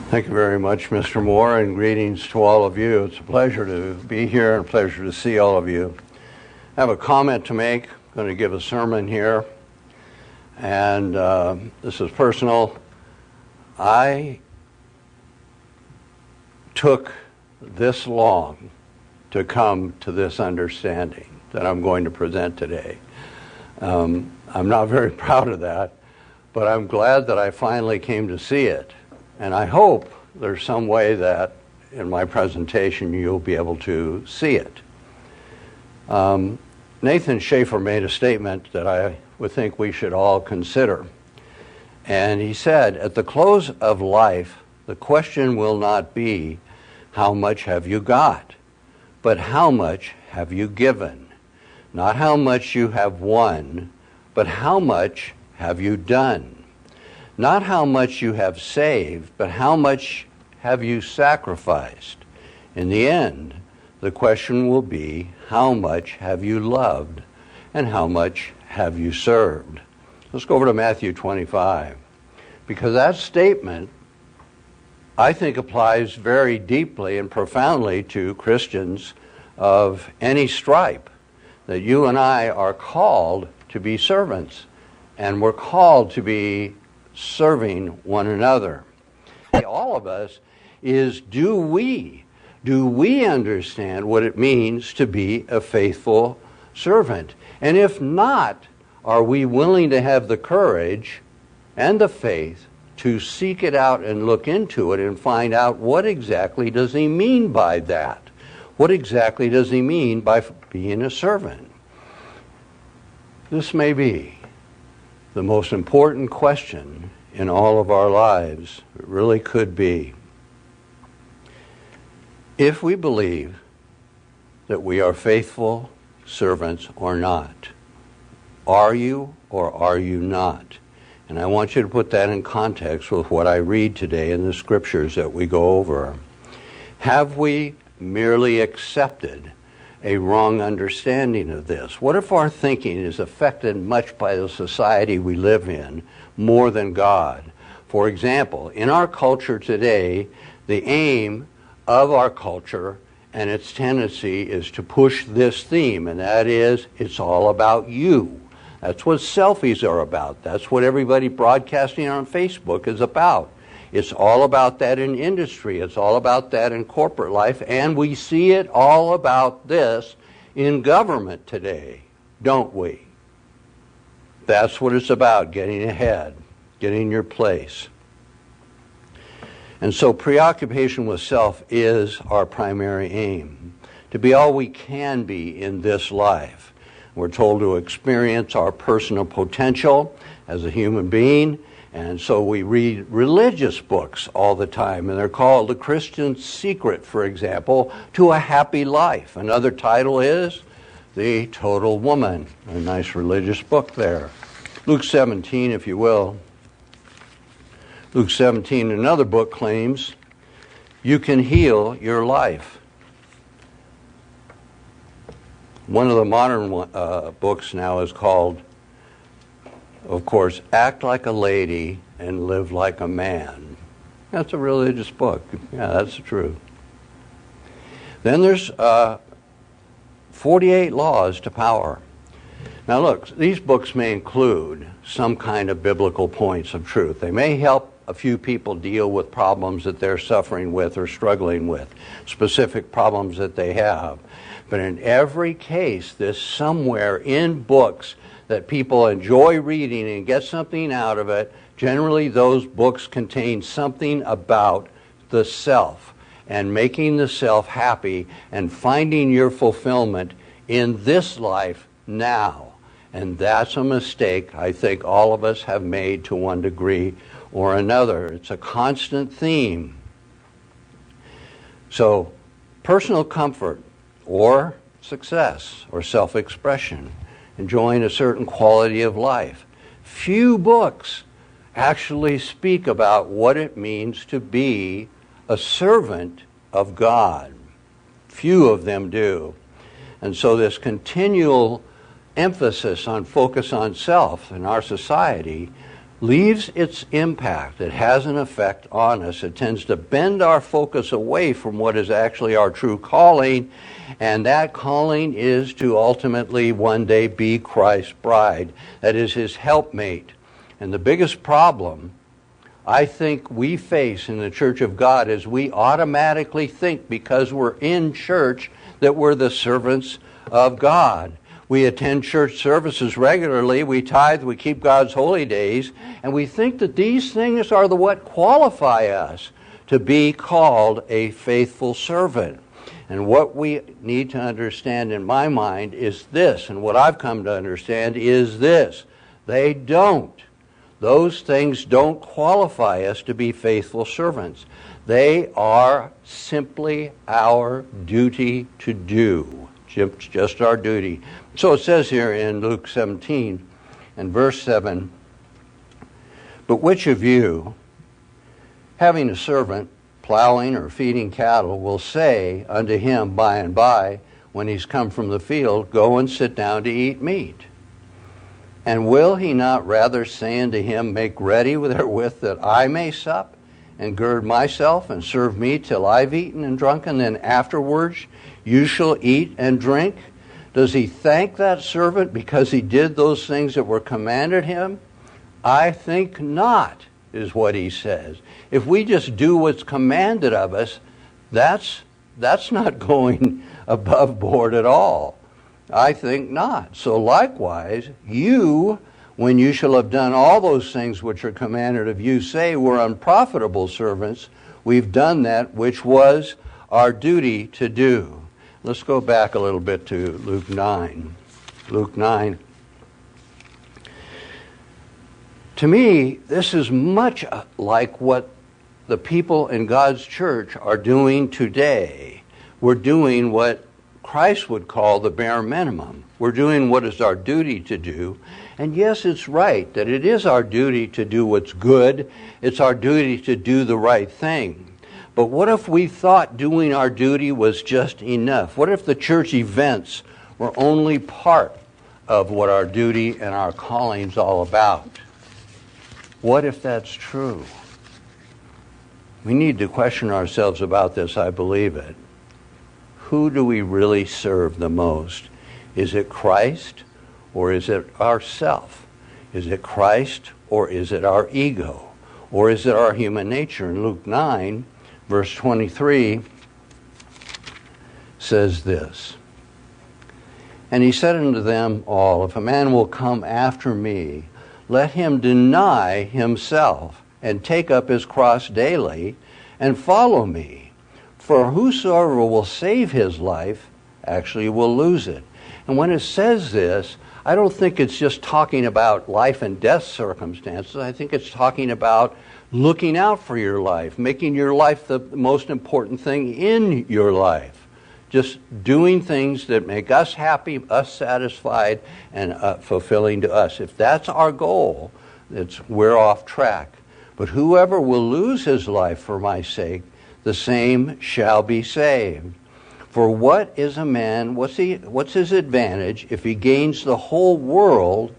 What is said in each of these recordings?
Thank you very much, Mr. Moore, and greetings to all of you. It's a pleasure to be here and a pleasure to see all of you. I have a comment to make. I'm going to give a sermon here, and this is personal. I took this long to come to this understanding that I'm going to present today. I'm not very proud of that, but I'm glad that I finally came to see it. And I hope there's some way that in my presentation you'll be able to see it. Nathan Schaefer made a statement that I would think we should all consider. And he said, at the close of life, the question will not be, how much have you got? But how much have you given? Not how much you have won, but how much have you done? Not how much you have saved, but how much have you sacrificed? In the end, the question will be, how much have you loved, and how much have you served? Let's go over to Matthew 25, because that statement, I think, applies very deeply and profoundly to Christians of any stripe, that you and I are called to be servants, and we're called to be serving one another. All of us is, do we understand what it means to be a faithful servant? And if not, are we willing to have the courage and the faith to seek it out and look into it and find out what exactly does he mean by that? What exactly does he mean by being a servant? This may be the most important question in all of our lives. It really could be. If we believe that we are faithful servants or not, are you or are you not? And I want you to put that in context with what I read today in the scriptures that we go over. Have we merely accepted a wrong understanding of this? What if our thinking is affected much by the society we live in more than God? For example, in our culture today, the aim of our culture and its tendency is to push this theme, and that is, it's all about you. That's what selfies are about. That's what everybody broadcasting on Facebook is about. It's all about that in industry. It's all about that in corporate life. And we see it all about this in government today, don't we? That's what it's about, getting ahead, getting your place. And so preoccupation with self is our primary aim, to be all we can be in this life. We're told to experience our personal potential as a human being. And so we read religious books all the time, and they're called The Christian Secret, for example, to a Happy Life. Another title is The Total Woman, a nice religious book there. Luke 17, if you will. Luke 17, another book claims, you can heal your life. One of the modern books now is called, of course, Act Like a Lady and Live Like a Man. That's a religious book. Yeah, that's the truth. Then there's 48 Laws to Power. Now look, these books may include some kind of biblical points of truth. They may help a few people deal with problems that they're suffering with or struggling with, specific problems that they have. But in every case, there's somewhere in books that people enjoy reading and get something out of it. Generally, those books contain something about the self and making the self happy and finding your fulfillment in this life now. And that's a mistake I think all of us have made to one degree or another. It's a constant theme. So, personal comfort or success or self-expression, enjoying a certain quality of life. Few books actually speak about what it means to be a servant of God. Few of them do. And so this continual emphasis on focus on self in our society leaves its impact. It has an effect on us. It tends to bend our focus away from what is actually our true calling, and that calling is to ultimately one day be Christ's bride. That is his helpmate. And the biggest problem I think we face in the Church of God is we automatically think because we're in church that we're the servants of God. We attend church services regularly, we tithe, we keep God's holy days, and we think that these things are what qualify us to be called a faithful servant. And what we need to understand in my mind is this, and what I've come to understand is this: they don't. Those things don't qualify us to be faithful servants. They are simply our duty to do. Just our duty. So it says here in Luke 17 and verse 7, "But which of you, having a servant plowing or feeding cattle, will say unto him by and by, when he's come from the field, Go and sit down to eat meat? And will he not rather say unto him, Make ready therewith that I may sup, and gird myself, and serve me till I've eaten and drunken, then afterwards you shall eat and drink? Does he thank that servant because he did those things that were commanded him? I think not, is what he says. If we just do what's commanded of us, that's not going above board at all. I think not. So likewise, you, when you shall have done all those things which are commanded of you, say, We're unprofitable servants. We've done that which was our duty to do. Let's go back a little bit to Luke 9. Luke 9. To me, this is much like what the people in God's church are doing today. We're doing what Christ would call the bare minimum. We're doing what is our duty to do. And yes, it's right that it is our duty to do what's good. It's our duty to do the right thing. But what if we thought doing our duty was just enough? What if the church events were only part of what our duty and our calling's all about? What if that's true? We need to question ourselves about this, I believe it. Who do we really serve the most? Is it Christ or is it ourself? Is it Christ or is it our ego? Or is it our human nature? In Luke 9, verse 23 says this, And he said unto them all, If a man will come after me, let him deny himself, and take up his cross daily, and follow me. For whosoever will save his life actually will lose it. And when it says this, I don't think it's just talking about life and death circumstances. I think it's talking about looking out for your life, making your life the most important thing in your life. Just doing things that make us happy, us satisfied, and fulfilling to us. If that's our goal, we're off track. But whoever will lose his life for my sake, the same shall be saved. For what is a man, what's his advantage if he gains the whole world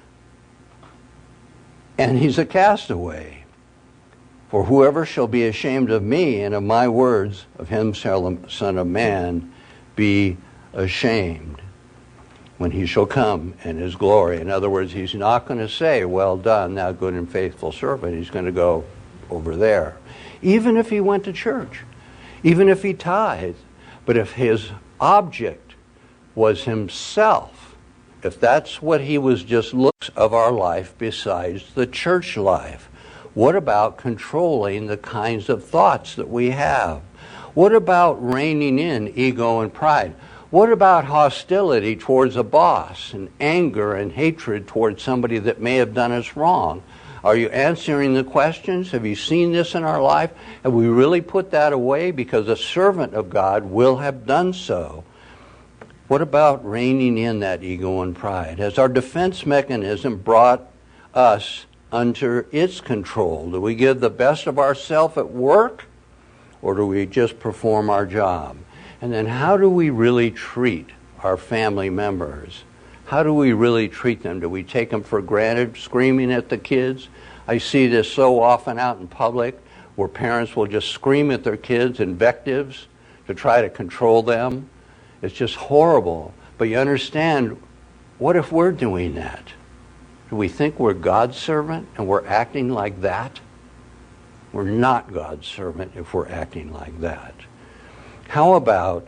and he's a castaway? For whoever shall be ashamed of me and of my words, of him shall the Son of Man be ashamed when he shall come in his glory. In other words, he's not going to say, Well done, thou good and faithful servant. He's going to go over there. Even if he went to church, even if he tithed, but if his object was himself, if that's what he was just looks of our life besides the church life, what about controlling the kinds of thoughts that we have? What about reining in ego and pride? What about hostility towards a boss and anger and hatred towards somebody that may have done us wrong? Are you answering the questions? Have you seen this in our life? Have we really put that away? Because a servant of God will have done so. What about reining in that ego and pride? Has our defense mechanism brought us under its control? Do we give the best of ourselves at work, or do we just perform our job? And then how do we really treat our family members? How do we really treat them? Do we take them for granted, screaming at the kids? I see this so often out in public where parents will just scream at their kids invectives to try to control them. It's just horrible. But you understand, what if we're doing that? Do we think we're God's servant and we're acting like that? We're not God's servant if we're acting like that. How about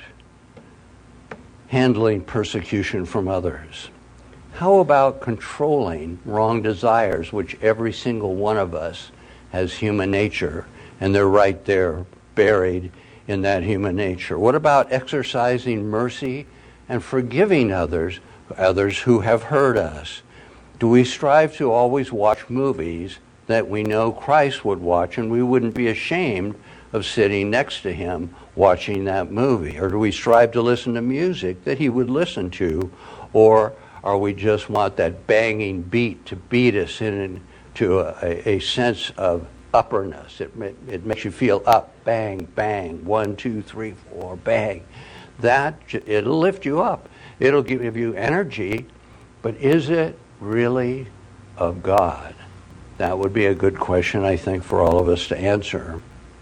handling persecution from others? How about controlling wrong desires, which every single one of us has human nature, and they're right there buried in that human nature? What about exercising mercy and forgiving others who have hurt us? Do we strive to always watch movies that we know Christ would watch and we wouldn't be ashamed of sitting next to him watching that movie? Or do we strive to listen to music that he would listen to? Or are we just want that banging beat to beat us into a sense of upperness? It makes you feel up, bang, bang, 1, 2, 3, 4, bang. It'll lift you up. It'll give you energy, but is it really of God? That would be a good question, I think, for all of us to answer.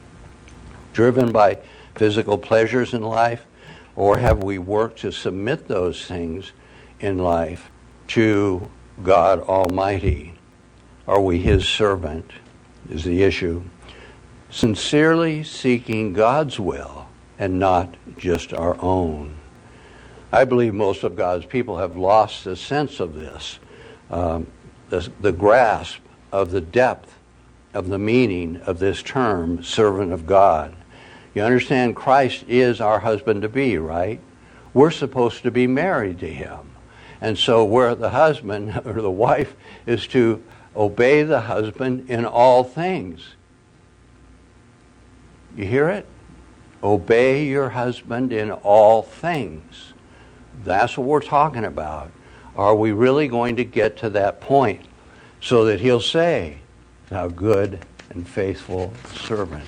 Driven by physical pleasures in life, or have we worked to submit those things in life to God Almighty? Are we his servant, is the issue. Sincerely seeking God's will and not just our own. I believe most of God's people have lost the sense of this, the grasp of the depth of the meaning of this term, servant of God. You understand, Christ is our husband-to-be, right? We're supposed to be married to him. And so where the husband or the wife is to obey the husband in all things. You hear it? Obey your husband in all things. That's what we're talking about. Are we really going to get to that point so that he'll say, thou good and faithful servant?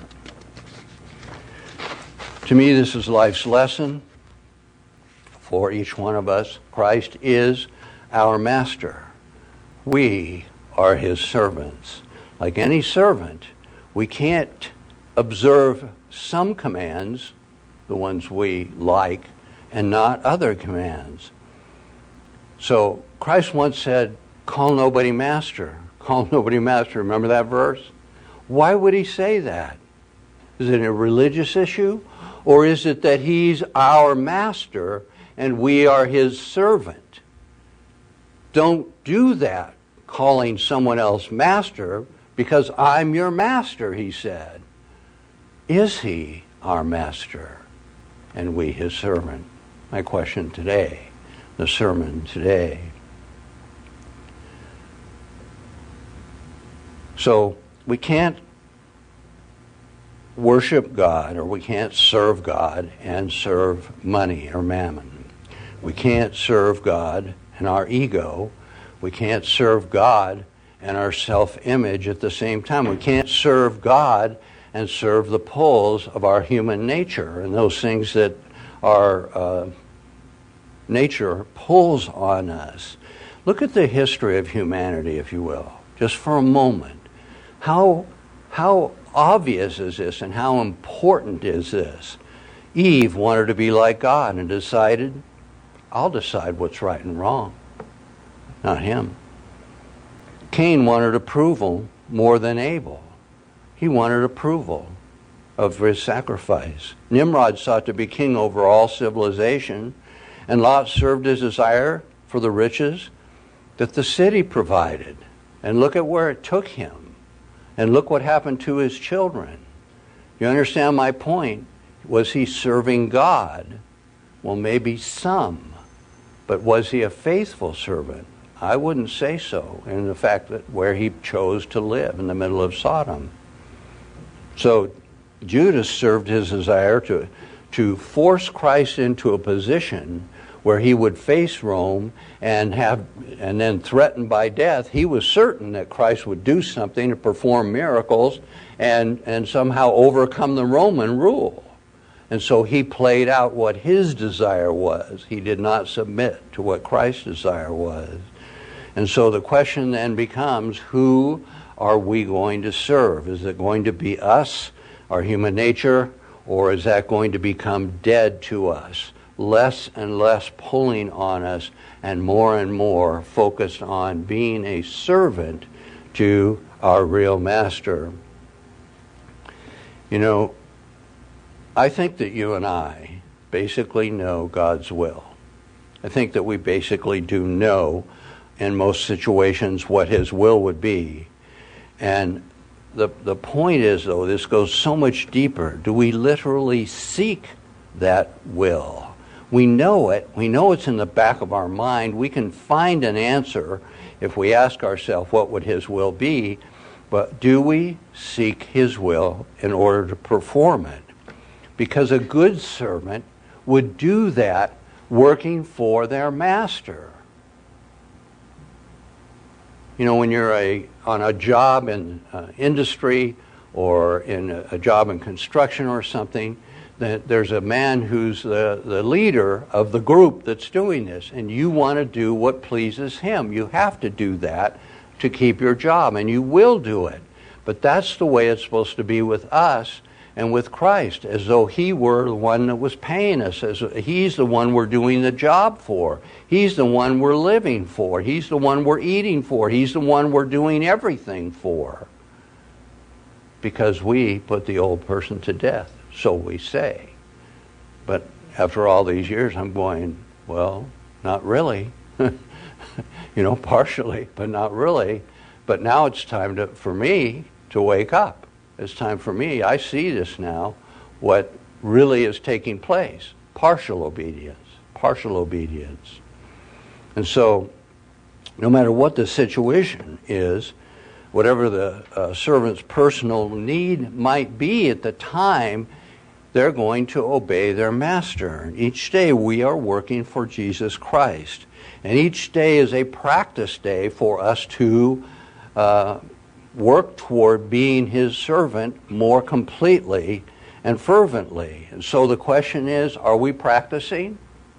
To me, this is life's lesson for each one of us. Christ is our master. We are his servants. Like any servant, we can't observe some commands, the ones we like, and not other commands. So Christ once said, call nobody master. Call nobody master. Remember that verse? Why would he say that? Is it a religious issue? Or is it that he's our master and we are his servant? Don't do that, calling someone else master, because I'm your master, he said. Is he our master and we his servant? My question today, the sermon today. So we can't worship God, or we can't serve God and serve money or mammon. We can't serve God and our ego. We can't serve God and our self-image at the same time. We can't serve God and serve the pulls of our human nature and those things that our nature pulls on us. Look at the history of humanity, if you will, just for a moment. How obvious is this and how important is this? Eve wanted to be like God and decided, I'll decide what's right and wrong, not him. Cain wanted approval more than Abel. He wanted approval of his sacrifice. Nimrod sought to be king over all civilization, and Lot served his desire for the riches that the city provided. And look at where it took him. And look what happened to his children. You understand my point? Was he serving God? Well, maybe some. But was he a faithful servant? I wouldn't say so, in the fact that where he chose to live in the middle of Sodom. So Judas served his desire to force Christ into a position where he would face Rome and then threatened by death. He was certain that Christ would do something to perform miracles and somehow overcome the Roman rule. And so he played out what his desire was. He did not submit to what Christ's desire was. And so the question then becomes, who are we going to serve? Is it going to be us, our human nature, or is that going to become dead to us? Less and less pulling on us and more focused on being a servant to our real master. You know, I think that you and I basically know God's will. I think that we basically do know in most situations what His will would be. And the point is, though, this goes so much deeper. Do we literally seek that will? We know it. We know it's in the back of our mind. We can find an answer if we ask ourselves what would His will be. But do we seek His will in order to perform it? Because a good servant would do that working for their master. You know, when you're on a job in industry or in a job in construction or something, that there's a man who's the leader of the group that's doing this, and you want to do what pleases him. You have to do that to keep your job, and you will do it. But that's the way it's supposed to be with us and with Christ, as though He were the one that was paying us, as He's the one we're doing the job for. He's the one we're living for. He's the one we're eating for. He's the one we're doing everything for. Because we put the old person to death, so we say. But after all these years, I'm going, well, not really. Partially, but not really. But now it's time for me to wake up. It's time for me. I see this now, what really is taking place. Partial obedience. And so, no matter what the situation is, whatever the servant's personal need might be at the time, they're going to obey their master. Each day we are working for Jesus Christ. And each day is a practice day for us to work toward being His servant more completely and fervently. And so the question is, are we practicing?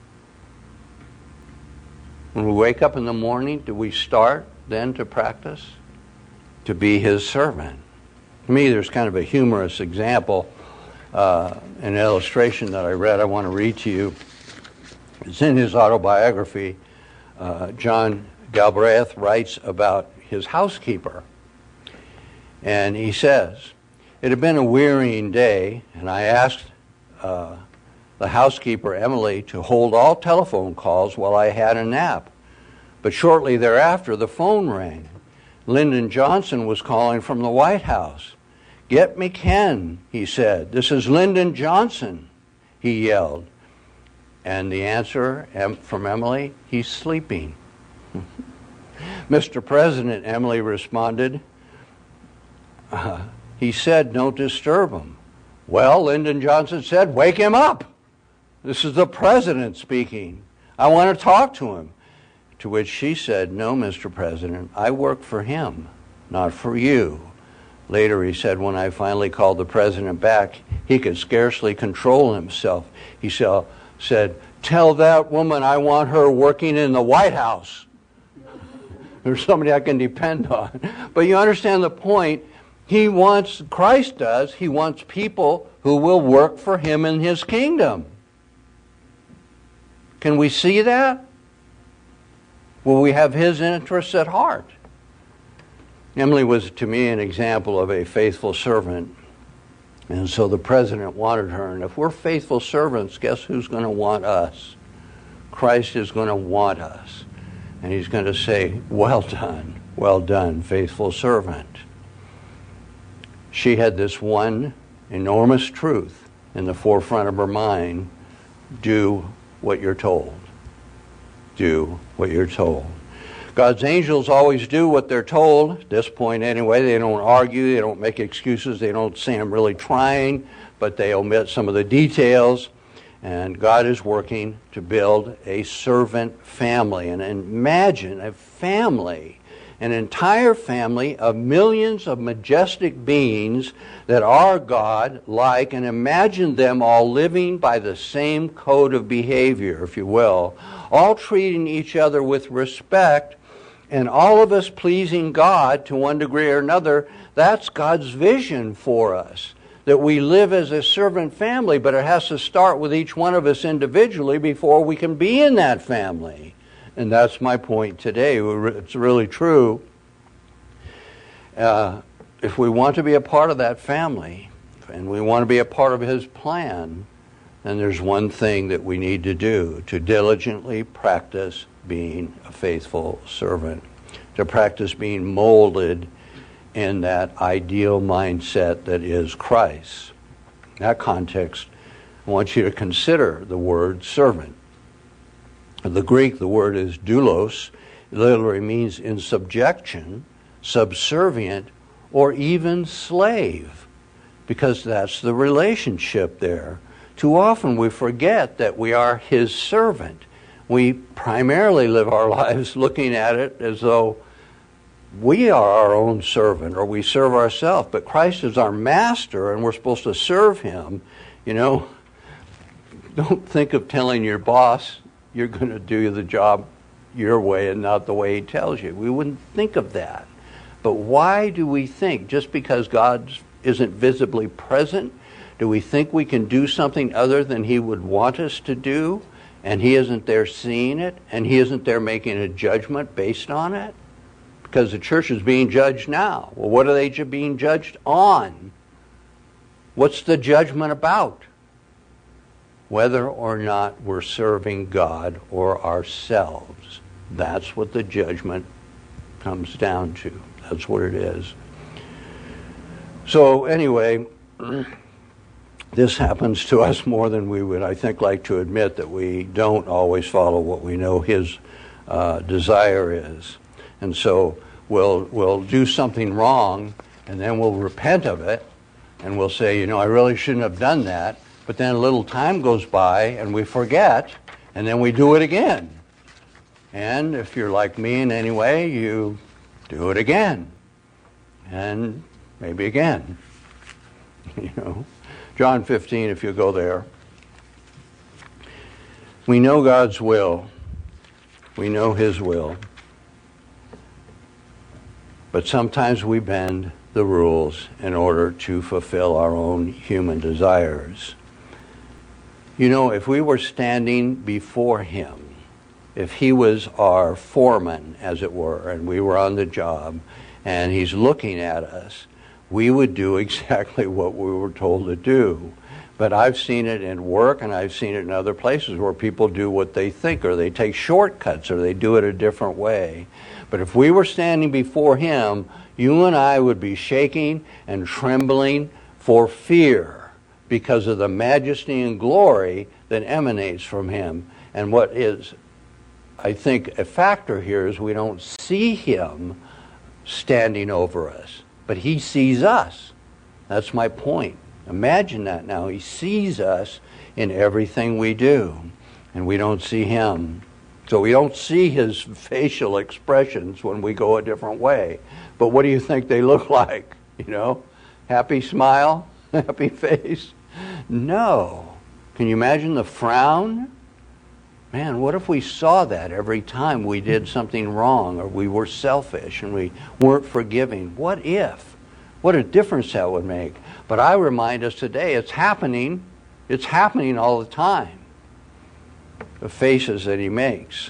When we wake up in the morning, do we start then to practice? To be His servant. To me, there's kind of a humorous example, an illustration that I read. I want to read to you. It's in his autobiography. John Galbraith writes about his housekeeper. And he says, "It had been a wearying day, and I asked the housekeeper, Emily, to hold all telephone calls while I had a nap. But shortly thereafter, the phone rang. Lyndon Johnson was calling from the White House. 'Get me Ken,' he said. 'This is Lyndon Johnson,' he yelled. And the answer from Emily, 'He's sleeping.' 'Mr. President,' Emily responded, 'he said don't disturb him.' 'Well,' Lyndon Johnson said, 'wake him up. This is the president speaking. I want to talk to him.' To which she said, 'No, Mr. President, I work for him, not for you.' Later he said, when I finally called the president back, he could scarcely control himself. He said, 'Tell that woman I want her working in the White House.' There's somebody I can depend on. But you understand the point. Christ does, He wants people who will work for Him in His kingdom. Can we see that? Will we have His interests at heart? Emily was, to me, an example of a faithful servant. And so the president wanted her. And if we're faithful servants, guess who's going to want us? Christ is going to want us. And He's going to say, well done, faithful servant. She had this one enormous truth in the forefront of her mind: do what you're told. Do what you're told. God's angels always do what they're told, at this point anyway. They don't argue, they don't make excuses, they don't say I'm really trying, but they omit some of the details. And God is working to build a servant family. And imagine a family, an entire family of millions of majestic beings that are God-like, and imagine them all living by the same code of behavior, if you will, all treating each other with respect, And all of us pleasing God to one degree or another, that's God's vision for us. That we live as a servant family, but it has to start with each one of us individually before we can be in that family. And that's my point today. It's really true. If we want to be a part of that family, and we want to be a part of His plan, then there's one thing that we need to do: to diligently practice being a faithful servant, to practice being molded in that ideal mindset that is Christ. In that context, I want you to consider the word servant. In the Greek, the word is doulos. It literally means in subjection, subservient, or even slave, because that's the relationship there. Too often we forget that we are His servant. We primarily live our lives looking at it as though we are our own servant, or we serve ourselves, but Christ is our master and we're supposed to serve Him. You know, don't think of telling your boss you're going to do the job your way and not the way He tells you. We wouldn't think of that. But why do we think, just because God isn't visibly present, do we think we can do something other than He would want us to do, and He isn't there seeing it, and He isn't there making a judgment based on it? Because the church is being judged now. Well, what are they being judged on? What's the judgment about? Whether or not we're serving God or ourselves. That's what the judgment comes down to. That's what it is. So anyway, this happens to us more than we would, I think, like to admit, that we don't always follow what we know His desire is. And so we'll do something wrong, and then we'll repent of it, and we'll say, you know, I really shouldn't have done that. But then a little time goes by, and we forget, and then we do it again. And if you're like me in any way, you do it again, and maybe again. You know, John 15, if you go there. We know God's will. We know His will. But sometimes we bend the rules in order to fulfill our own human desires. You know, if we were standing before Him, if He was our foreman, as it were, and we were on the job, and He's looking at us, we would do exactly what we were told to do. But I've seen it in work, and I've seen it in other places where people do what they think, or they take shortcuts, or they do it a different way. But if we were standing before Him, you and I would be shaking and trembling for fear because of the majesty and glory that emanates from Him. And what is, I think, a factor here is we don't see Him standing over us, but He sees us. That's my point. Imagine that now. He sees us in everything we do, and we don't see Him. So we don't see His facial expressions when we go a different way. But what do you think they look like? You know, happy smile, happy face? No. Can you imagine the frown? Man, what if we saw that every time we did something wrong, or we were selfish and we weren't forgiving? What if? What a difference that would make. But I remind us today, it's happening. It's happening all the time. The faces that He makes.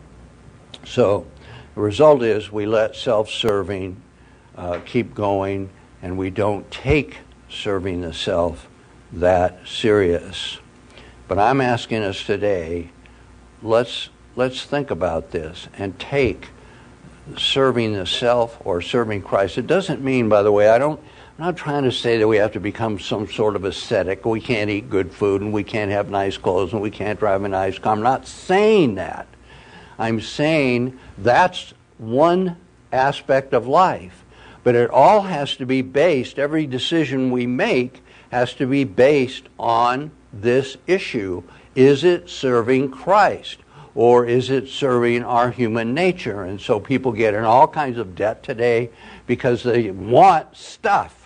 So the result is we let self-serving keep going, and we don't take serving the self that serious. But I'm asking us today, let's think about this and take serving the self or serving Christ. It doesn't mean, by the way, I'm not trying to say that we have to become some sort of ascetic. We can't eat good food, and we can't have nice clothes, and we can't drive a nice car. I'm not saying that. I'm saying that's one aspect of life. But it all has to be based, every decision we make has to be based on this issue. Is it serving Christ? Or is it serving our human nature? And so people get in all kinds of debt today because they want stuff.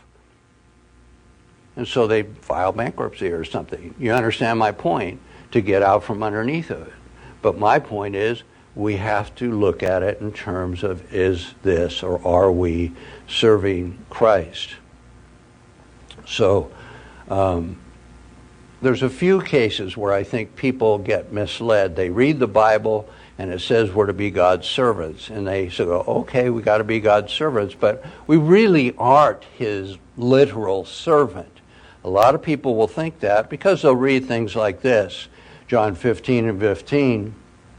And so they file bankruptcy or something. You understand my point? To get out from underneath of it. But my point is, we have to look at it in terms of, is this or are we serving Christ? So there's a few cases where I think people get misled. They read the Bible and it says we're to be God's servants. And they say, okay, we got to be God's servants, but we really aren't his literal servant. A lot of people will think that because they'll read things like this, John 15 and 15,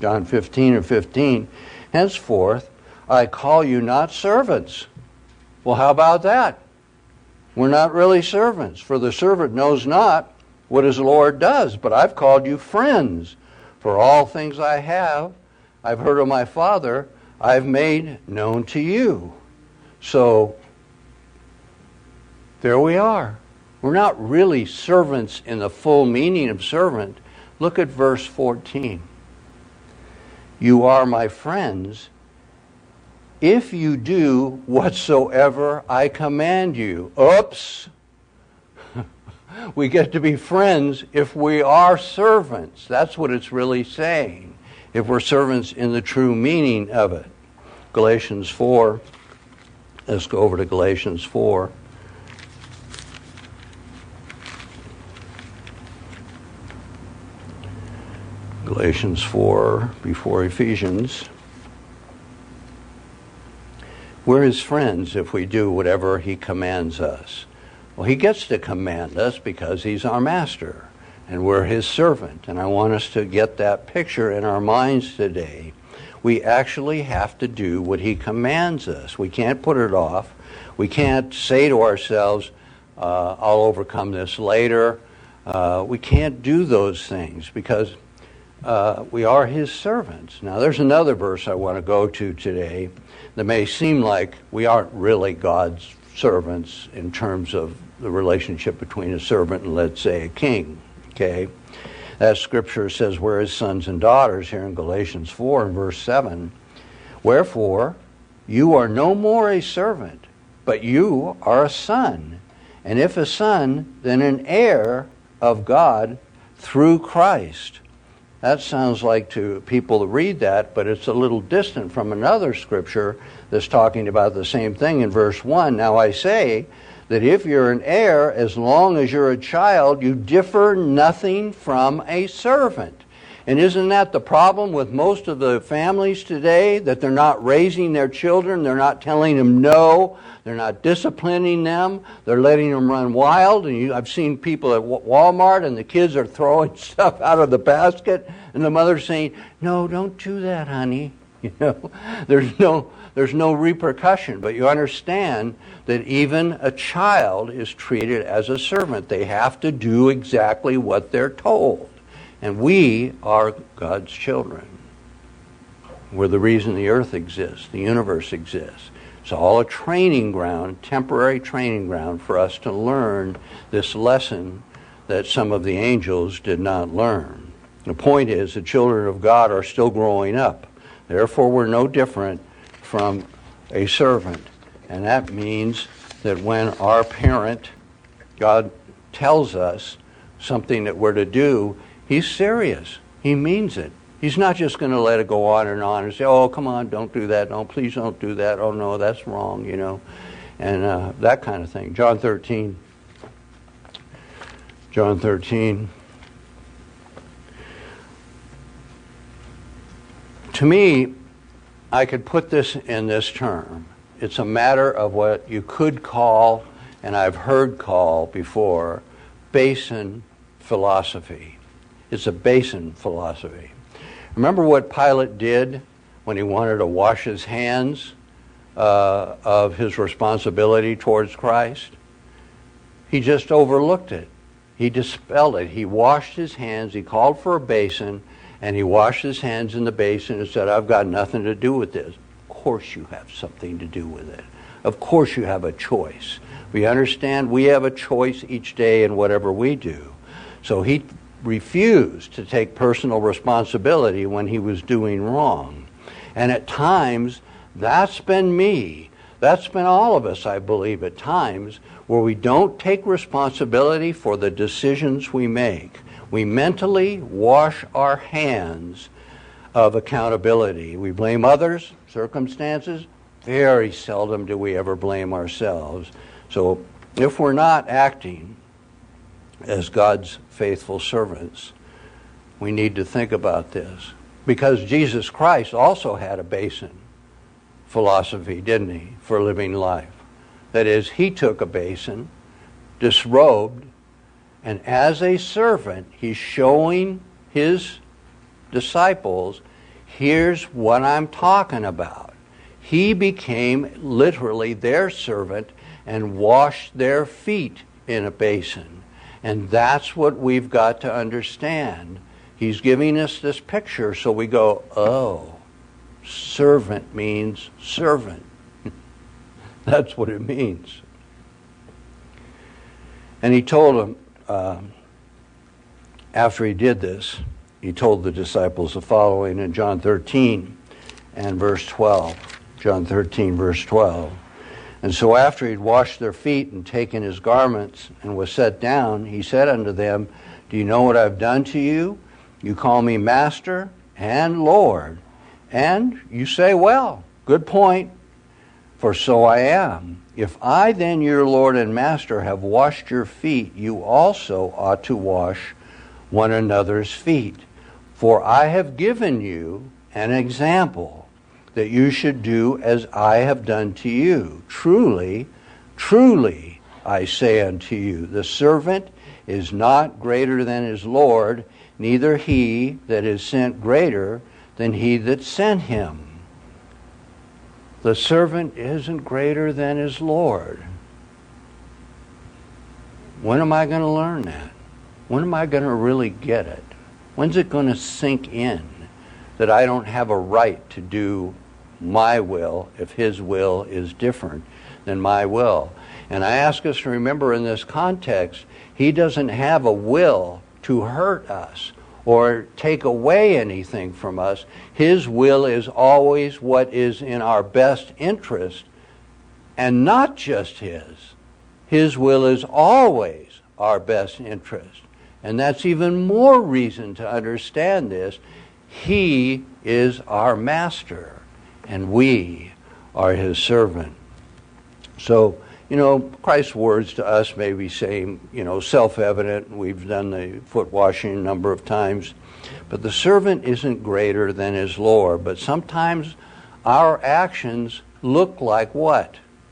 henceforth I call you not servants. Well, how about that? We're not really servants, for the servant knows not what his Lord does, but I've called you friends. For all things I've heard of my Father, I've made known to you. So, there we are. We're not really servants in the full meaning of servant. Look at verse 14. You are my friends if you do whatsoever I command you. Oops! We get to be friends if we are servants. That's what it's really saying, if we're servants in the true meaning of it. Galatians 4. Let's go over to Galatians 4. Galatians 4 before Ephesians. We're his friends if we do whatever he commands us. Well, he gets to command us because he's our master and we're his servant. And I want us to get that picture in our minds today. We actually have to do what he commands us. We can't put it off. We can't say to ourselves, I'll overcome this later. We can't do those things because we are his servants. Now, there's another verse I want to go to today that may seem like we aren't really God's servants in terms of the relationship between a servant and, let's say, a king. Okay? That scripture says we're his sons and daughters here in Galatians 4 and verse 7. Wherefore, you are no more a servant, but you are a son. And if a son, then an heir of God through Christ. That sounds like to people to read that, but it's a little distant from another scripture that's talking about the same thing in verse 1. Now I say that if you're an heir, as long as you're a child, you differ nothing from a servant. And isn't that the problem with most of the families today? That they're not raising their children, they're not telling them no, they're not disciplining them, they're letting them run wild. And I've seen people at Walmart and the kids are throwing stuff out of the basket and the mother's saying, no, don't do that, honey. You know, there's no repercussion. But you understand that even a child is treated as a servant. They have to do exactly what they're told. And we are God's children. We're the reason the earth exists, the universe exists. It's all a training ground, temporary training ground for us to learn this lesson that some of the angels did not learn. The point is the children of God are still growing up. Therefore, we're no different from a servant. And that means that when our parent, God, tells us something that we're to do, he's serious. He means it. He's not just going to let it go on and say, oh, come on, don't do that. No, please don't do that. Oh, no, that's wrong, you know. And that kind of thing. John 13. To me, I could put this in this term. It's a matter of what you could call, and I've heard call before, basin philosophy. It's a basin philosophy. Remember what Pilate did when he wanted to wash his hands of his responsibility towards Christ? He just overlooked it. He dispelled it. He washed his hands. He called for a basin, and he washed his hands in the basin and said, I've got nothing to do with this. Of course you have something to do with it. Of course you have a choice. We understand we have a choice each day in whatever we do. So he refused to take personal responsibility when he was doing wrong. And at times, that's been me. That's been all of us, I believe, at times, where we don't take responsibility for the decisions we make. We mentally wash our hands of accountability. We blame others, circumstances. Very seldom do we ever blame ourselves. So if we're not acting as God's faithful servants, we need to think about this. Because Jesus Christ also had a basin philosophy, didn't he, for living life? That is, he took a basin, disrobed, and as a servant, he's showing his disciples, here's what I'm talking about. He became literally their servant and washed their feet in a basin. And that's what we've got to understand. He's giving us this picture, so we go, oh, servant means servant. That's what it means. And he told them, after he did this, he told the disciples the following in John 13 and verse 12. John 13, verse 12. And so after he'd washed their feet and taken his garments and was set down, he said unto them, do you know what I've done to you? You call me Master and Lord. And you say, well, good point, for so I am. If I then, your Lord and Master, have washed your feet, you also ought to wash one another's feet. For I have given you an example, that you should do as I have done to you. Truly, truly, I say unto you, the servant is not greater than his Lord, neither he that is sent greater than he that sent him. The servant isn't greater than his Lord. When am I going to learn that? When am I going to really get it? When's it going to sink in that I don't have a right to do my will if his will is different than my will? And I ask us to remember in this context, he doesn't have a will to hurt us or take away anything from us. His will is always what is in our best interest, and not just his. His will is always our best interest. And that's even more reason to understand this. He is our master, and we are his servant. So, Christ's words to us may be saying, self-evident. We've done the foot washing a number of times. But the servant isn't greater than his Lord. But sometimes our actions look like what?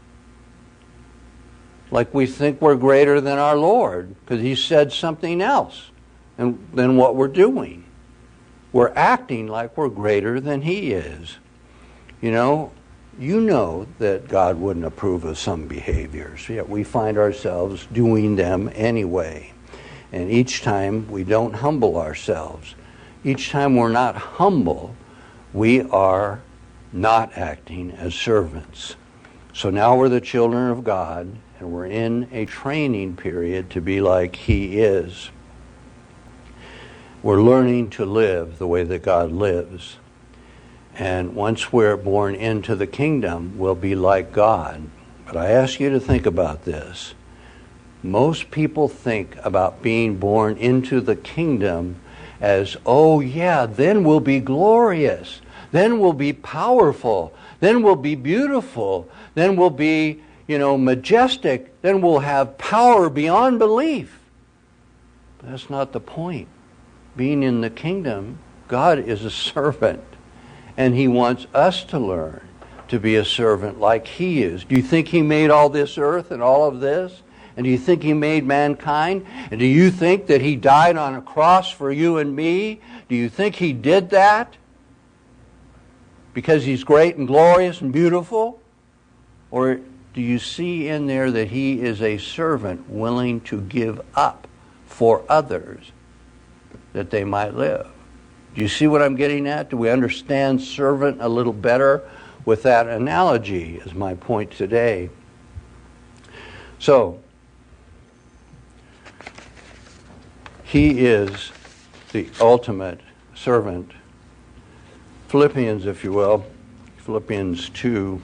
Like we think we're greater than our Lord because he said something else than what we're doing. We're acting like we're greater than he is. You know that God wouldn't approve of some behaviors, yet we find ourselves doing them anyway. And each time we don't humble ourselves. Each time we're not humble, we are not acting as servants. So now we're the children of God, and we're in a training period to be like he is. We're learning to live the way that God lives. And once we're born into the kingdom, we'll be like God. But I ask you to think about this. Most people think about being born into the kingdom as, oh yeah, then we'll be glorious. Then we'll be powerful. Then we'll be beautiful. Then we'll be, majestic. Then we'll have power beyond belief. But that's not the point. Being in the kingdom, God is a servant. And he wants us to learn to be a servant like he is. Do you think he made all this earth and all of this? And do you think he made mankind? And do you think that he died on a cross for you and me? Do you think he did that because he's great and glorious and beautiful? Or do you see in there that he is a servant willing to give up for others that they might live? Do you see what I'm getting at? Do we understand servant a little better with that analogy, is my point today. So, he is the ultimate servant. Philippians, if you will, Philippians 2.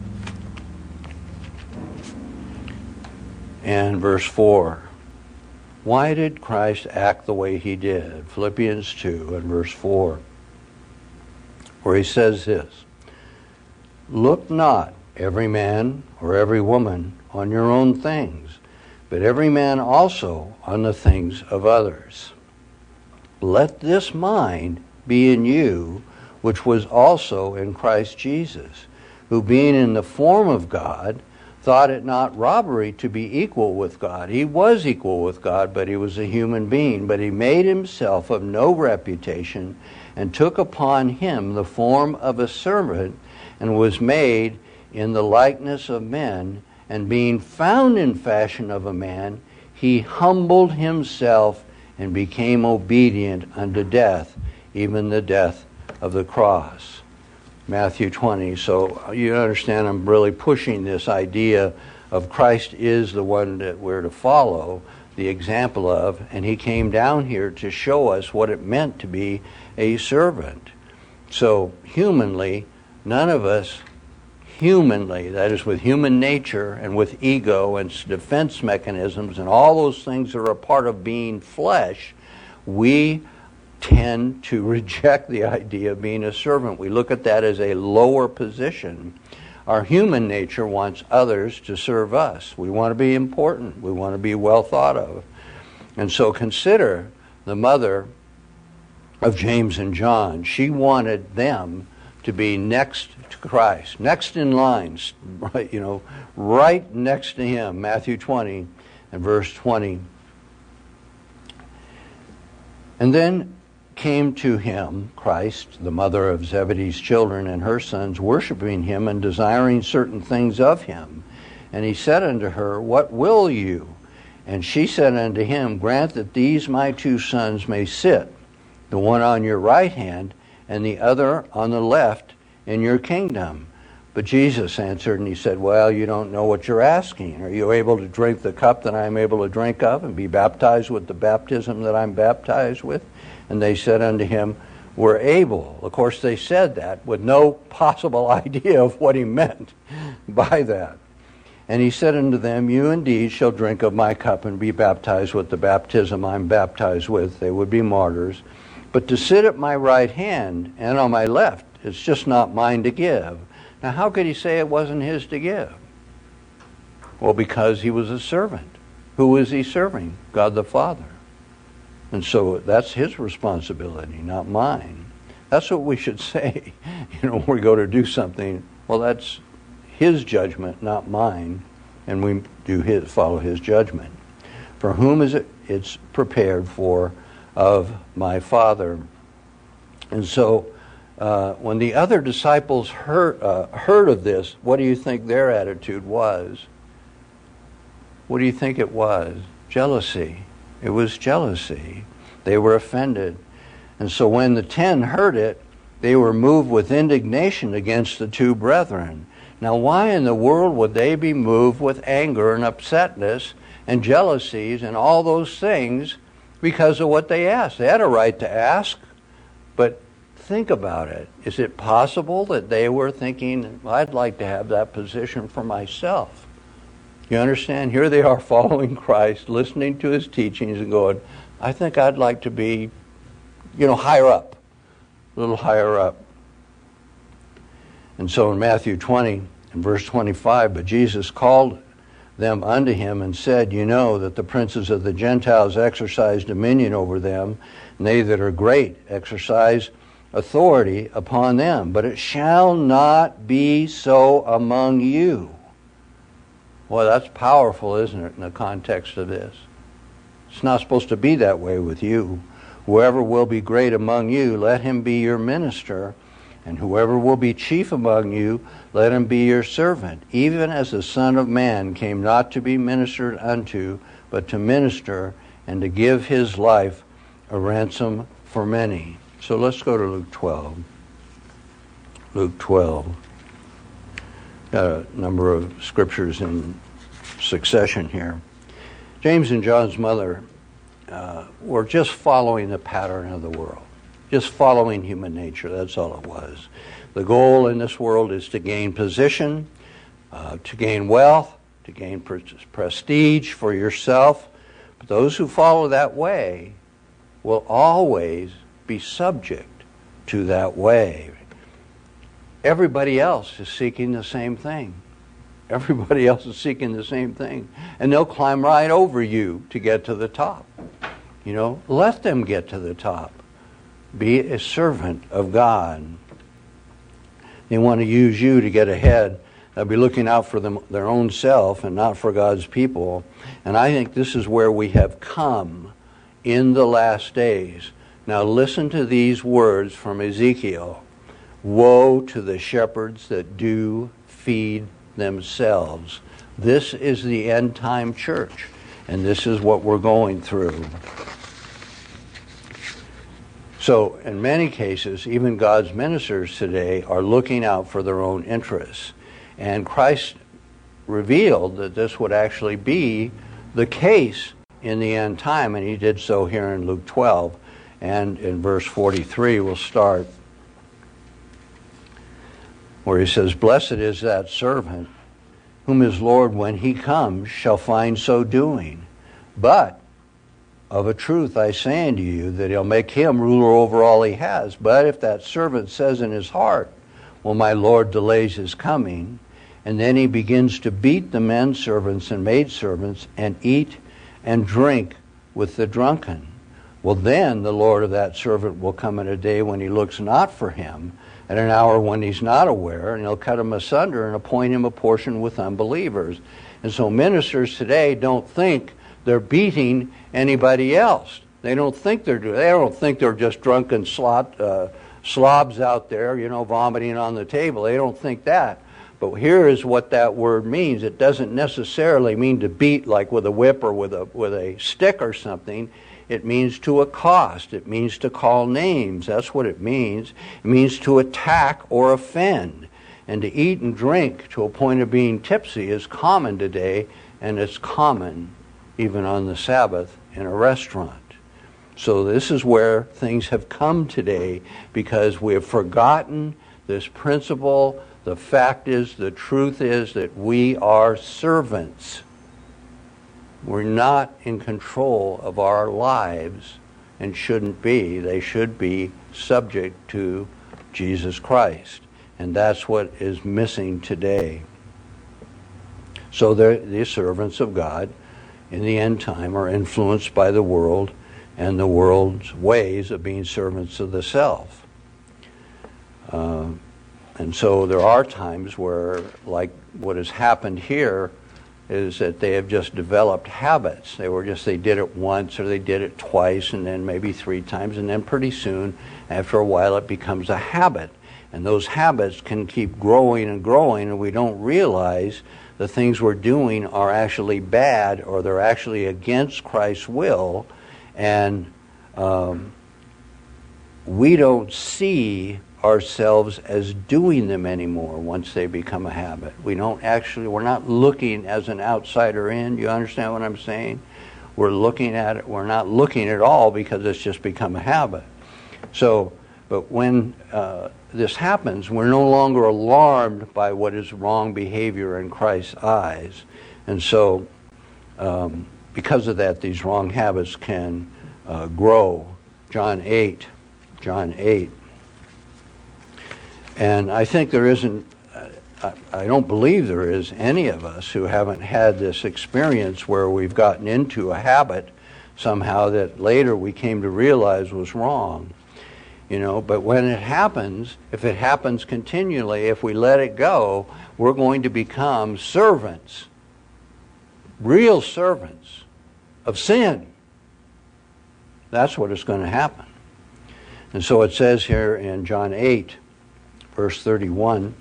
And verse 4. Why did Christ act the way he did? Philippians 2 and verse 4, where he says this, "Look not every man or every woman on your own things, but every man also on the things of others. Let this mind be in you, which was also in Christ Jesus, who being in the form of God, thought it not robbery to be equal with God." He was equal with God, but he was a human being. But he made himself of no reputation, and took upon him the form of a servant, and was made in the likeness of men. And being found in fashion of a man, he humbled himself and became obedient unto death, even the death of the cross. Matthew 20. So you understand I'm really pushing this idea of Christ is the one that we're to follow the example of, and he came down here to show us what it meant to be a servant. So humanly, none of us humanly, that is with human nature and with ego and defense mechanisms and all those things that are a part of being flesh, we tend to reject the idea of being a servant. We look at that as a lower position. Our human nature wants others to serve us. We want to be important. We want to be well thought of. And so consider the mother of James and John. She wanted them to be next to Christ, next in line, right next to him. Matthew 20 and verse 20. And then came to him, Christ, the mother of Zebedee's children and her sons, worshiping him and desiring certain things of him. And he said unto her, What will you? And she said unto him, Grant that these my two sons may sit, the one on your right hand and the other on the left, in your kingdom. But Jesus answered and he said, Well, you don't know what you're asking. Are you able to drink the cup that I am able to drink of, and be baptized with the baptism that I'm baptized with? And they said unto him, We're able. Of course, they said that with no possible idea of what he meant by that. And he said unto them, You indeed shall drink of my cup and be baptized with the baptism I'm baptized with. They would be martyrs. But to sit at my right hand and on my left, it's just not mine to give. Now, how could he say it wasn't his to give? Well, because he was a servant. Who was he serving? God the Father. And so that's his responsibility, not mine. That's what we should say, when we go to do something. Well, that's his judgment, not mine, and we do follow his judgment. For whom is it? It's prepared for of my Father. And so when the other disciples heard of this, what do you think their attitude was? What do you think it was? Jealousy. It was jealousy. They were offended. And so when the 10 heard it, they were moved with indignation against the two brethren. Now, why in the world would they be moved with anger and upsetness and jealousies and all those things because of what they asked? They had a right to ask, but think about it. Is it possible that they were thinking, I'd like to have that position for myself? You understand? Here they are following Christ, listening to his teachings and going, I think I'd like to be, higher up, a little higher up. And so in Matthew 20, in verse 25, but Jesus called them unto him and said, You know that the princes of the Gentiles exercise dominion over them, and they that are great exercise authority upon them. But it shall not be so among you. Well, that's powerful, isn't it, in the context of this? It's not supposed to be that way with you. Whoever will be great among you, let him be your minister. And whoever will be chief among you, let him be your servant. Even as the Son of Man came not to be ministered unto, but to minister and to give his life a ransom for many. So let's go to Luke 12. Luke 12. Got a number of scriptures in succession here. James and John's mother were just following the pattern of the world, just following human nature. That's all it was. The goal in this world is to gain position, to gain wealth, to gain prestige for yourself, But those who follow that way will always be subject to that way. Everybody else is seeking the same thing. Everybody else is seeking the same thing. And they'll climb right over you to get to the top. Let them get to the top. Be a servant of God. They want to use you to get ahead. They'll be looking out for their own self and not for God's people. And I think this is where we have come in the last days. Now listen to these words from Ezekiel. Woe to the shepherds that do feed themselves. This is the end time church, and this is what we're going through. So in many cases, even God's ministers today are looking out for their own interests. And Christ revealed that this would actually be the case in the end time, and he did so here in Luke 12. And in verse 43 we'll start, where he says, Blessed is that servant whom his Lord, when he comes, shall find so doing. But of a truth I say unto you, that he'll make him ruler over all he has. But if that servant says in his heart, Well, my Lord delays his coming, and then he begins to beat the men servants and maidservants, and eat and drink with the drunken, well, then the Lord of that servant will come in a day when he looks not for him, at an hour when he's not aware, and he'll cut him asunder and appoint him a portion with unbelievers. And so ministers today don't think they're beating anybody else. They don't think they're doing. They don't think they're just drunken slobs out there, vomiting on the table. They don't think that. But here is what that word means. It doesn't necessarily mean to beat like with a whip or with a stick or something. It means to accost. It means to call names. That's what it means. It means to attack or offend. And to eat and drink to a point of being tipsy is common today, and it's common even on the Sabbath in a restaurant. So this is where things have come today, because we have forgotten this principle. The fact is, the truth is that we are servants. We're not in control of our lives and shouldn't be. They should be subject to Jesus Christ. And that's what is missing today. So the servants of God in the end time are influenced by the world and the world's ways of being servants of the self. And so there are times where, like what has happened here, is that they have just developed habits. They did it once or they did it twice and then maybe 3 times, and then pretty soon, after a while, it becomes a habit. And those habits can keep growing and growing, and we don't realize the things we're doing are actually bad, or they're actually against Christ's will, and we don't see ourselves as doing them anymore once they become a habit. We're not looking as an outsider in. Do you understand what I'm saying? We're looking at it. We're not looking at all because it's just become a habit. So, but when this happens, we're no longer alarmed by what is wrong behavior in Christ's eyes. And so, because of that, these wrong habits can grow. John 8. And I think there isn't, I don't believe there is any of us who haven't had this experience where we've gotten into a habit somehow that later we came to realize was wrong. But when it happens, if it happens continually, if we let it go, we're going to become servants, real servants of sin. That's what is going to happen. And so it says here in John 8, verse 31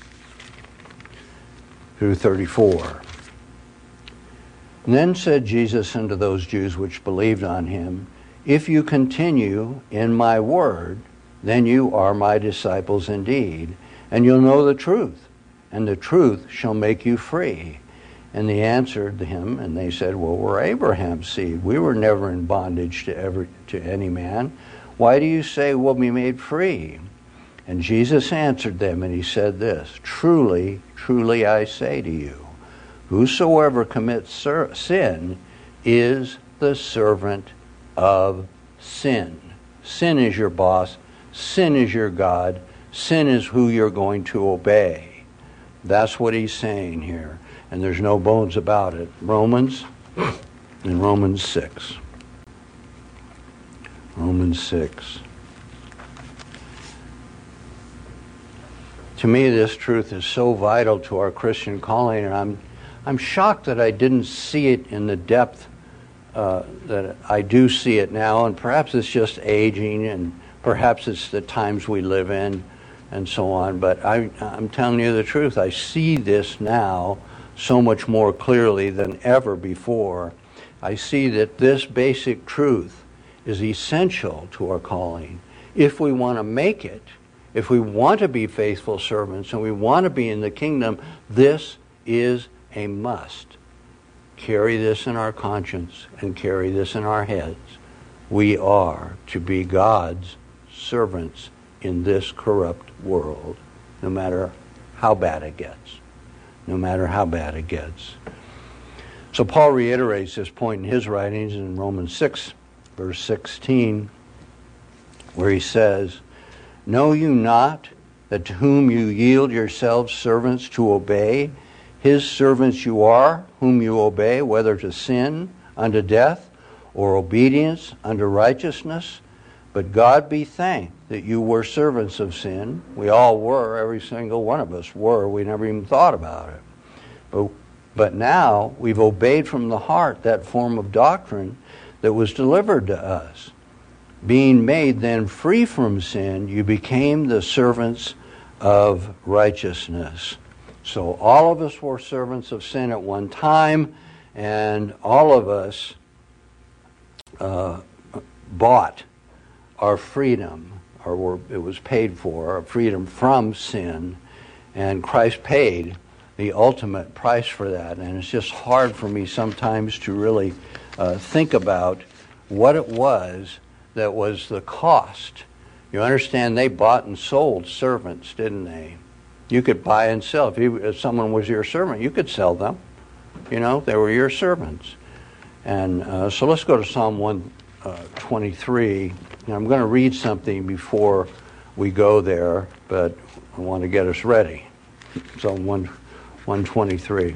through 34. And then said Jesus unto those Jews which believed on him, If you continue in my word, then you are my disciples indeed, and you'll know the truth, and the truth shall make you free. And they answered him, and they said, Well, we're Abraham's seed. We were never in bondage to any man. Why do you say we'll be made free? And Jesus answered them, and he said this, Truly, I say to you, whosoever commits sin is the servant of sin. Sin is your boss. Sin is your God. Sin is who you're going to obey. That's what he's saying here. And there's no bones about it. Romans 6. Romans 6. To me, this truth is so vital to our Christian calling, and I'm shocked that I didn't see it in the depth that I do see it now, and perhaps it's just aging, and perhaps it's the times we live in, and so on. But I'm telling you the truth. I see this now so much more clearly than ever before. I see that this basic truth is essential to our calling. If we want to make it, if we want to be faithful servants and we want to be in the kingdom, this is a must. Carry this in our conscience and carry this in our heads. We are to be God's servants in this corrupt world, no matter how bad it gets. No matter how bad it gets. So Paul reiterates this point in his writings in Romans 6, verse 16, where he says, "Know you not that to whom you yield yourselves servants to obey, his servants you are, whom you obey, whether to sin unto death, or obedience unto righteousness? But God be thanked that you were servants of sin." We all were, every single one of us were. We never even thought about it. But now we've obeyed from the heart that form of doctrine that was delivered to us. Being made then free from sin, you became the servants of righteousness. So all of us were servants of sin at one time, and all of us bought our freedom, or it was paid for, our freedom from sin, and Christ paid the ultimate price for that. And it's just hard for me sometimes to really think about what it was that was the cost. You understand, they bought and sold servants, didn't they? You could buy and sell. If someone was your servant, you could sell them. You know, they were your servants. And so let's go to Psalm 123. And I'm going to read something before we go there, but I want to get us ready. Psalm 123.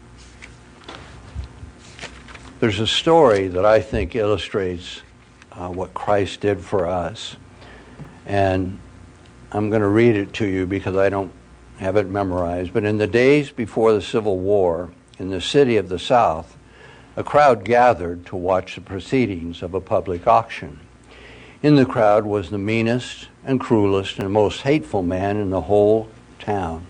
There's a story that I think illustrates what Christ did for us. And I'm going to read it to you because I don't have it memorized. But in the days before the Civil War, in the city of the South, a crowd gathered to watch the proceedings of a public auction. In the crowd was the meanest and cruelest and most hateful man in the whole town.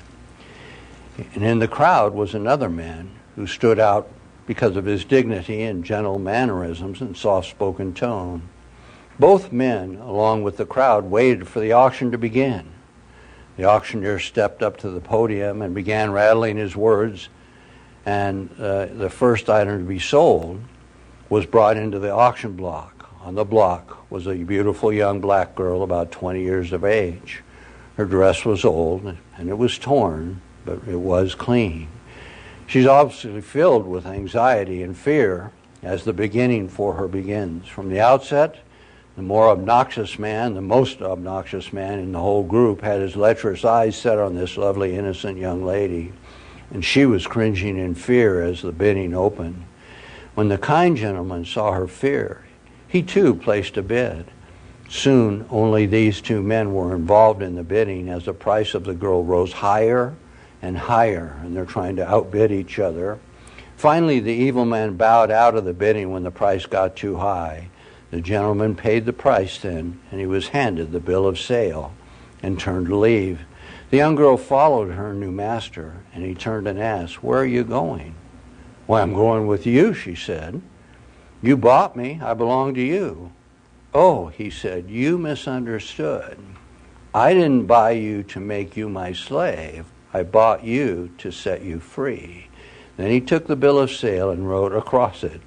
And in the crowd was another man who stood out because of his dignity and gentle mannerisms and soft-spoken tone. Both men, along with the crowd, waited for the auction to begin. The auctioneer stepped up to the podium and began rattling his words, and the first item to be sold was brought into the auction block. On the block was a beautiful young black girl about 20 years of age. Her dress was old, and it was torn, but it was clean. She's obviously filled with anxiety and fear as the beginning for her begins. From the outset, the most obnoxious man in the whole group had his lecherous eyes set on this lovely, innocent young lady, and she was cringing in fear as the bidding opened. When the kind gentleman saw her fear, he too placed a bid. Soon, only these two men were involved in the bidding as the price of the girl rose higher and higher, and they're trying to outbid each other. Finally, the evil man bowed out of the bidding when the price got too high. The gentleman paid the price then, and he was handed the bill of sale and turned to leave. The young girl followed her new master, and he turned and asked, "Where are you going?" "Why, I'm going with you," she said. "You bought me. I belong to you." "Oh," he said, "you misunderstood. I didn't buy you to make you my slave. I bought you to set you free." Then he took the bill of sale and wrote across it,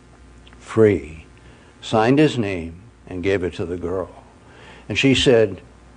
"Free," signed his name, and gave it to the girl. And he said,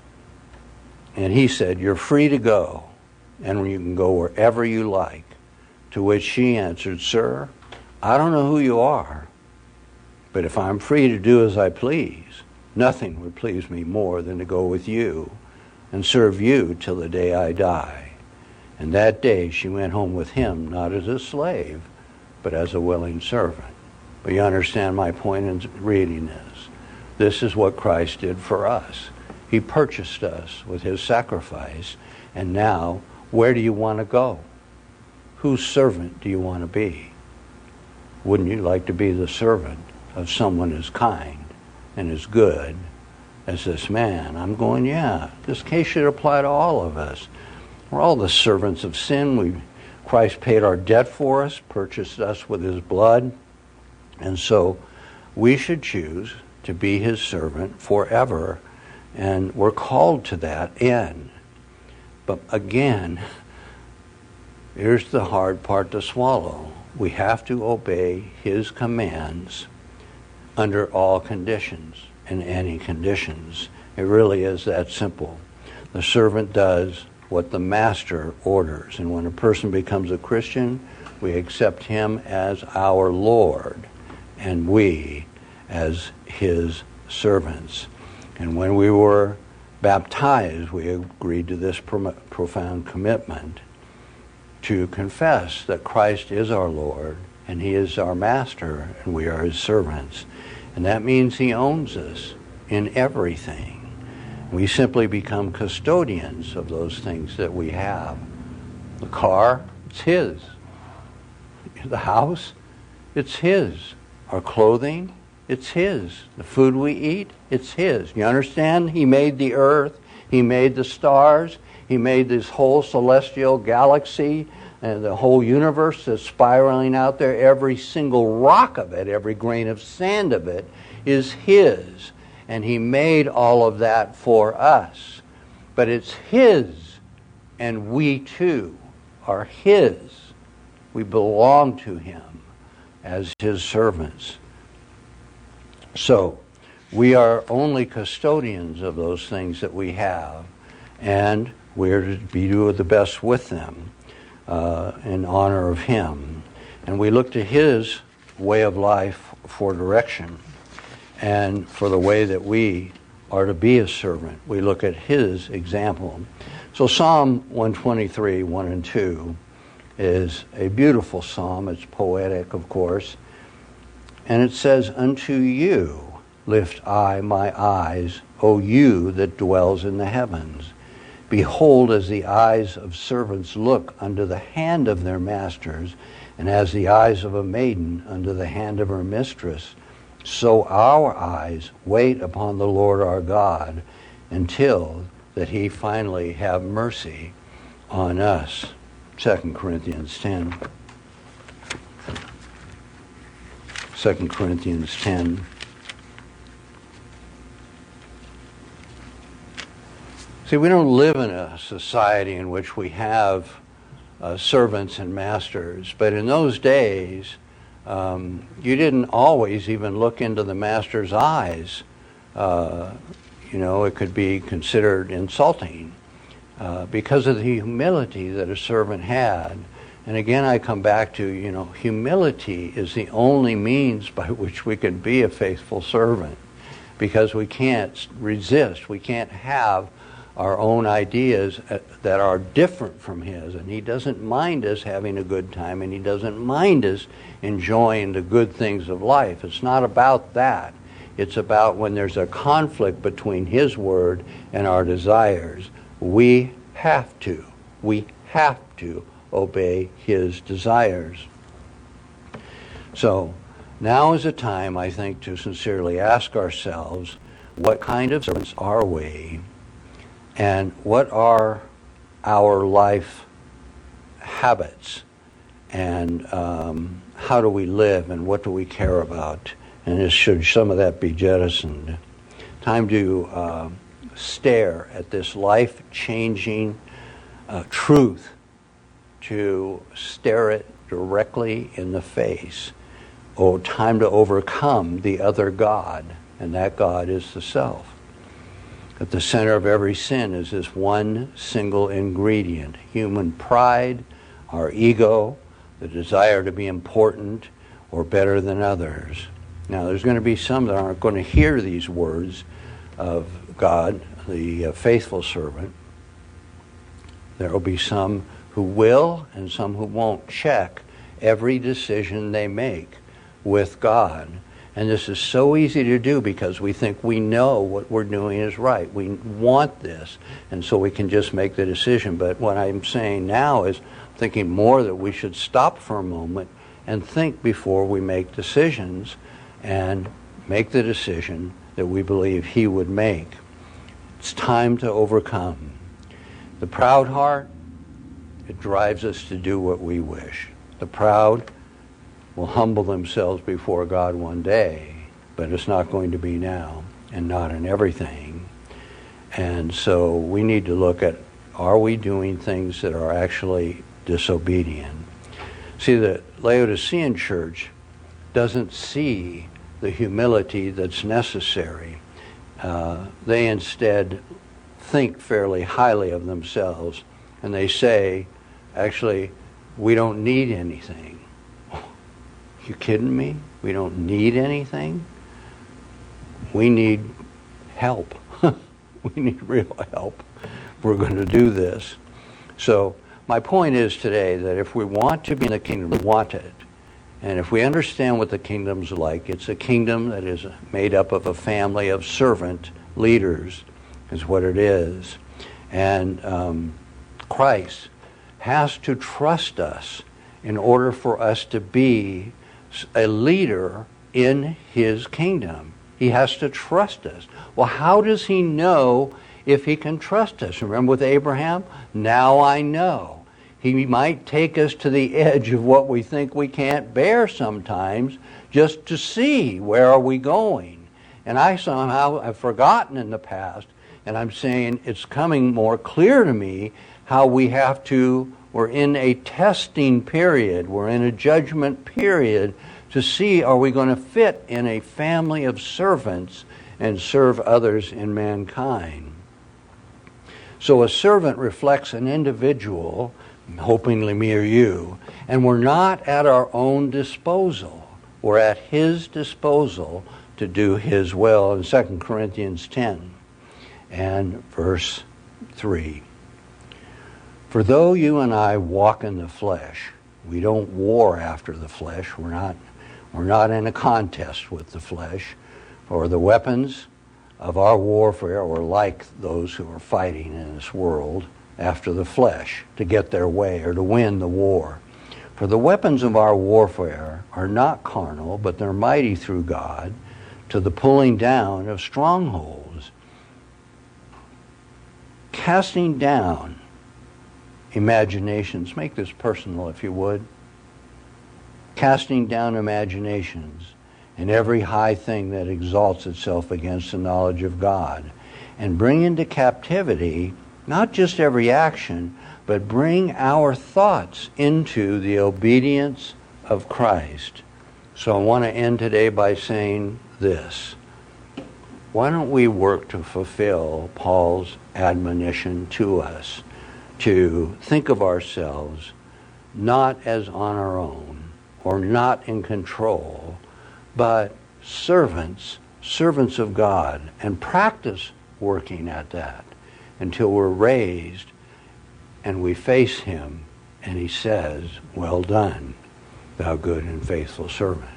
"You're free to go, and you can go wherever you like." To which she answered, "Sir, I don't know who you are." But if I'm free to do as I please, nothing would please me more than to go with you and serve you till the day I die. And that day she went home with him, not as a slave, but as a willing servant. But you understand my point in reading this. This is what Christ did for us. He purchased us with his sacrifice. And now, where do you want to go? Whose servant do you want to be? Wouldn't you like to be the servant of someone as kind and as good as this man? I'm going, yeah, this case should apply to all of us. We're all the servants of sin. Christ paid our debt for us, purchased us with his blood. And so we should choose to be his servant forever. And we're called to that end. But again, here's the hard part to swallow. We have to obey his commands under all conditions, in any conditions. It really is that simple. The servant does what the master orders. And when a person becomes a Christian, we accept him as our Lord, and we as his servants. And when we were baptized, we agreed to this profound commitment to confess that Christ is our Lord, and he is our master, and we are his servants. And that means he owns us in everything. We simply become custodians of those things that we have. The car, it's his. The house, it's his. Our clothing, it's his. The food we eat, it's his. You understand? He made the earth. He made the stars. He made this whole celestial galaxy and the whole universe that's spiraling out there. Every single rock of it, every grain of sand of it is his. And he made all of that for us. But it's his, and we too are his. We belong to him as his servants. So, we are only custodians of those things that we have, and we're to be doing the best with them in honor of him. And we look to his way of life for direction. And for the way that we are to be a servant, we look at his example. So Psalm 123, 1 and 2 is a beautiful psalm. It's poetic, of course. And it says, "Unto you lift I my eyes, O you that dwells in the heavens. Behold, as the eyes of servants look unto the hand of their masters, and as the eyes of a maiden unto the hand of her mistress, so our eyes wait upon the Lord our God until that he finally have mercy on us." 2 Corinthians 10. 2 Corinthians 10. See, we don't live in a society in which we have servants and masters, but in those days, you didn't always even look into the master's eyes. It could be considered insulting because of the humility that a servant had. And again, I come back to, humility is the only means by which we can be a faithful servant, because we can't resist. We can't have our own ideas that are different from his. And he doesn't mind us having a good time, and he doesn't mind us enjoying the good things of life. It's not about that. It's about when there's a conflict between his word and our desires, we have to obey his desires. So now is a time, I think, to sincerely ask ourselves, what kind of servants are we? And what are our life habits? And how do we live? And what do we care about? And should some of that be jettisoned? Time to stare at this life-changing truth, to stare it directly in the face. Oh, time to overcome the other God, and that God is the self. At the center of every sin is this one single ingredient: human pride, our ego, the desire to be important or better than others. Now, there's going to be some that aren't going to hear these words of God, the faithful servant. There will be some who will and some who won't check every decision they make with God. And this is so easy to do because we think we know what we're doing is right. We want this, and so we can just make the decision. But what I'm saying now is thinking more that we should stop for a moment and think before we make decisions and make the decision that we believe He would make. It's time to overcome. The proud heart, it drives us to do what we wish. The proud will humble themselves before God one day, but it's not going to be now and not in everything. And so we need to look at, are we doing things that are actually disobedient? See, the Laodicean church doesn't see the humility that's necessary. They instead think fairly highly of themselves, and they say, actually, we don't need anything. You kidding me? We don't need anything? We need help. We need real help. We're going to do this. So my point is today that if we want to be in the kingdom, we want it. And if we understand what the kingdom's like, it's a kingdom that is made up of a family of servant leaders, is what it is. And Christ has to trust us in order for us to be a leader in His kingdom. He has to trust us. Well, how does He know if He can trust us? Remember with Abraham? Now I know. He might take us to the edge of what we think we can't bear sometimes just to see where are we going. And I somehow have forgotten in the past, and I'm saying it's coming more clear to me how we have to, we're in a testing period, we're in a judgment period to see, are we going to fit in a family of servants and serve others in mankind? So a servant reflects an individual, hopefully me or you, and we're not at our own disposal. We're at His disposal to do His will in 2 Corinthians 10 and verse 3. For though you and I walk in the flesh, we don't war after the flesh. We're not in a contest with the flesh. For the weapons of our warfare are like those who are fighting in this world after the flesh to get their way or to win the war. For the weapons of our warfare are not carnal, but they're mighty through God to the pulling down of strongholds, casting down imaginations. Make this personal if you would. Casting down imaginations and every high thing that exalts itself against the knowledge of God, and bring into captivity not just every action, but bring our thoughts into the obedience of Christ. So I want to end today by saying this. Why don't we work to fulfill Paul's admonition to us to think of ourselves not as on our own or not in control, but servants of God, and practice working at that until we're raised and we face Him and He says, well done, thou good and faithful servant.